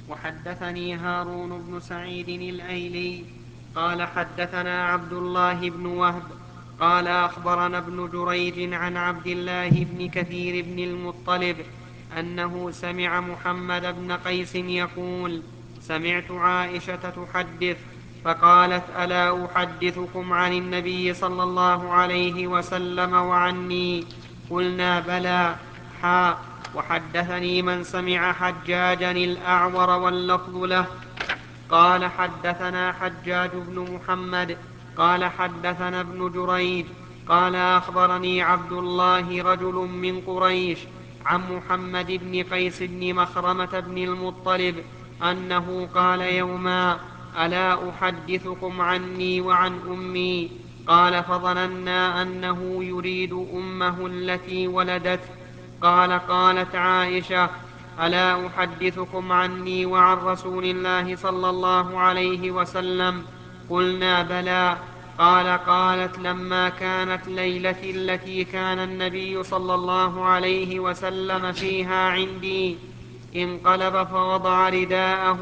وحدثني هارون بن سعيد الأيلي قال حدثنا عبد الله بن وهب قال أخبرنا ابن جريج عن عبد الله بن كثير بن المطلب أنه سمع محمد بن قيس يقول: سمعت عائشة تحدث فقالت: ألا أحدثكم عن النبي صلى الله عليه وسلم وعني؟ قلنا: بلى. وحدثني من سمع حجاجا الأعور واللفظ له قال: حدثنا حجاج بن محمد قال حدثنا ابن جريج قال أخبرني عبد الله رجل من قريش عن محمد بن قيس بن مخرمة بن المطلب أنه قال يوما: ألا أحدثكم عني وعن أمي؟ قال: فظننا أنه يريد أمه التي ولدته. قالت عائشة: ألا أحدثكم عني وعن رسول الله صلى الله عليه وسلم؟ قلنا: بلى. قالت: لما كانت ليلة التي كان النبي صلى الله عليه وسلم فيها عندي انقلب فوضع رداءه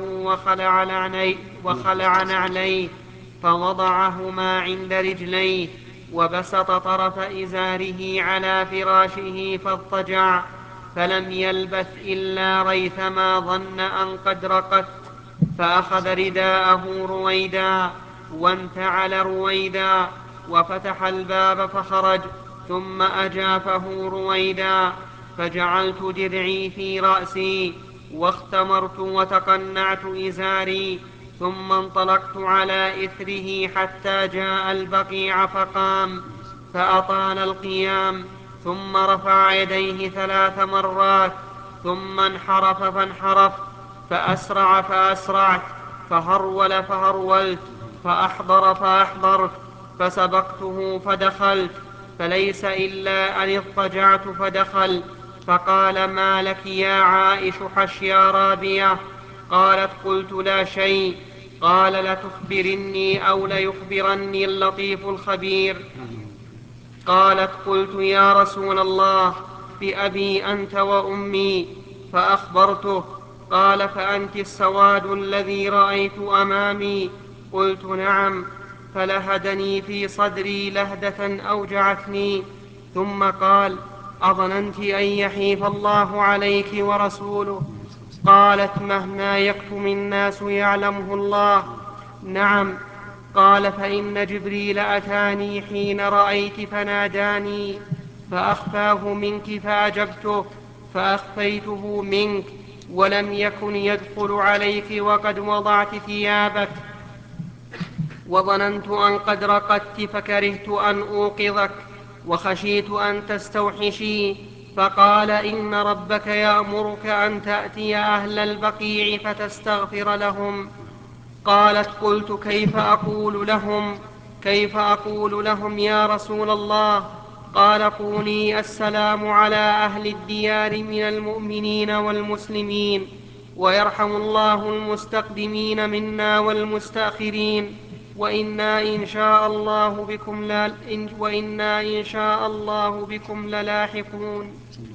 وخلع نعليه فوضعهما عند رجليه وبسط طرف إزاره على فراشه فاضطجع، فلم يلبث إلا ريثما ظن أن قد رقت، فأخذ رداءه رويدا وانتعل رويدا وفتح الباب فخرج، ثم أجافه رويدا، فجعلت درعي في رأسي واختمرت وتقنعت إزاري، ثم انطلقت على إثره حتى جاء البقيع فقام فأطال القيام، ثم رفع يديه 3 مرات، ثم انحرف فانحرفت، فأسرع فأسرعت، فهرول فهرولت، فأحضر فأحضرت، فسبقته فدخلت، فليس إلا أن اضطجعت فدخل، فقال: ما لك يا عائش حشيا رابية؟ قالت: قلت: لا شيء. قال: لتخبرني أو ليخبرني اللطيف الخبير؟ قالت: قلت: يا رسول الله، بأبي أنت وأمي. فأخبرته. قال: فأنت السواد الذي رأيت أمامي؟ قلت: نعم. فلهدني في صدري لهدة أوجعتني، ثم قال: أظننت أن يحيف الله عليك ورسوله؟ قالت: مهما يكتم الناس يعلمه الله. نعم. قال: فإن جبريل أتاني حين رأيت فناداني فأخفاه منك فأجبته، فأخفيته منك، ولم يكن يدخل عليك وقد وضعت ثيابك، وظننت أن قد رقدت فكرهت أن أوقظك وخشيت أن تستوحشي. فقال: إن ربك يأمرك أن تأتي أهل البقيع فتستغفر لهم. قالت: قلت: كيف أقول لهم يا رسول الله؟ قال: قولي: السلام على أهل الديار من المؤمنين والمسلمين، ويرحم الله المستقدمين منا والمستأخرين، وإنا إن شاء الله بكم للاحقون.